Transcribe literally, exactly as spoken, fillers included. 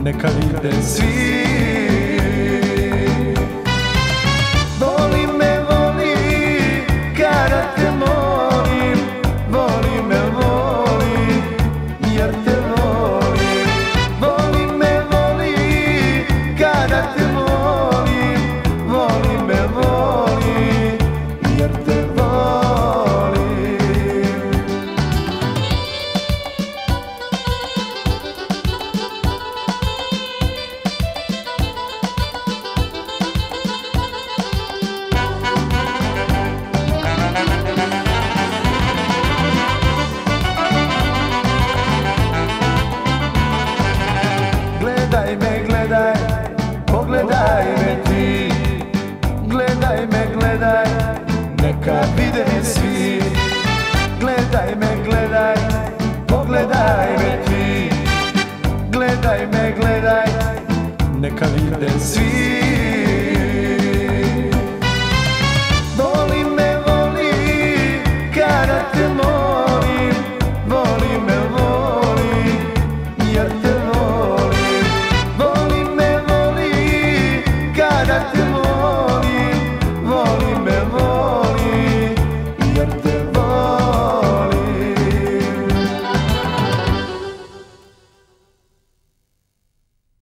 neka vide svi. Voli me, voli, kada te molim, voli me, voli, jer te volim. Voli me, voli, kada te molim, voli me, voli, jer te volim. Gledaj me, gledaj, pogledaj me ti. Gledaj me, gledaj, neka vide svi. Gledaj me, gledaj, pogledaj me ti. Gledaj me, gledaj, neka vide svi. Voli me, voli, kada te molim, voli me, voli, jer te volim. Voli me, voli, kada te molim, voli me, voli, jer te volim.